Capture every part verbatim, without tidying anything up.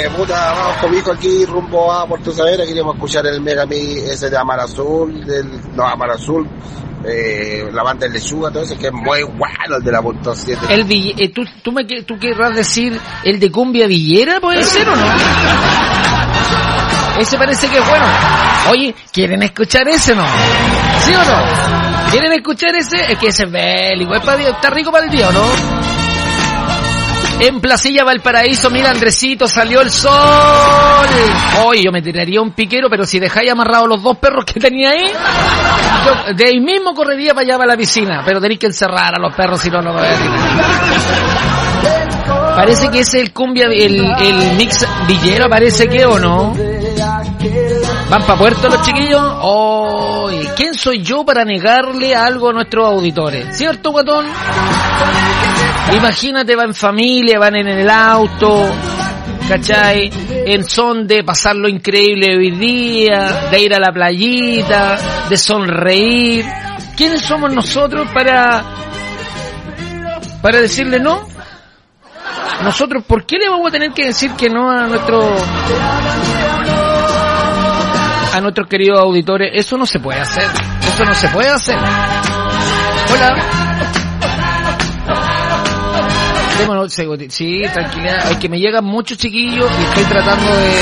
Eh, puta, vamos con mi hijo aquí rumbo a Puerto Saavedra, queríamos escuchar el Megami ese de Amar Azul, del, no, Amar Azul, eh, la banda de Lechuga, todo eso, que es muy bueno el de la punto siete. El Vill- eh, ¿tú, tú, me, ¿Tú querrás decir el de Cumbia Villera, puede ser o no? Ese parece que es bueno. Oye, ¿quieren escuchar ese o no? ¿Sí o no? ¿Quieren escuchar ese? Es que ese es bélico, es para, está rico para el día, ¿no? En Placilla Valparaíso, mira Andresito, salió el sol. Oye, yo me tiraría un piquero, pero si dejáis amarrados los dos perros que tenía ahí, yo de ahí mismo correría para allá para la piscina, pero tenéis que encerrar a los perros si no lo voy a tirar. Parece que ese es el cumbia, el, el mix villero, parece que o no. ¿Van para Puerto los chiquillos? Oh, ¿quién soy yo para negarle algo a nuestros auditores? ¿Cierto, guatón? Imagínate, van en familia, van en el auto, ¿cachai? En son de pasar lo increíble hoy día, de ir a la playita, de sonreír. ¿Quiénes somos nosotros para, para decirle no? Nosotros, ¿por qué le vamos a tener que decir que no a nuestro... a nuestros queridos auditores? Eso no se puede hacer. Eso no se puede hacer. Hola. Démonos, sí, tranquilidad. Es que me llegan muchos chiquillos y estoy tratando de...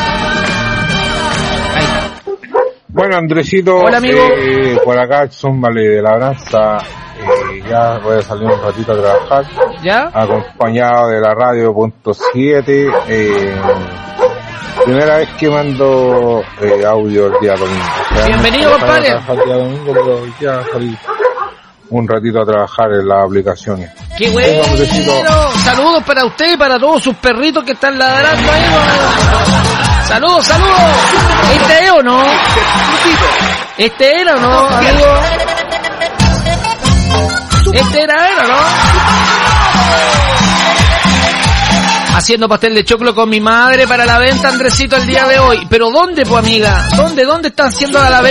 Ahí está. Bueno, Andresito. Hola, amigo. Eh, por acá, Zúmbale de Labranza. Eh, ya voy a salir un ratito a trabajar. ¿Ya? Acompañado de la radio punto siete. Eh, primera vez que mando eh, audio el día domingo. O sea, bienvenido, no compadre. trabajar el día domingo, pero ya salí un ratito a trabajar en las aplicaciones. ¡Qué bueno! Saludos para usted y para todos sus perritos que están ladrando ahí. Saludos, saludos. ¿Este es o no? ¿Este era o no, amigo? ¿Este era él o no? Haciendo pastel de choclo con mi madre para la venta, Andresito, el día de hoy. ¿Pero dónde, pues, amiga? ¿Dónde? ¿Dónde está haciendo la venta?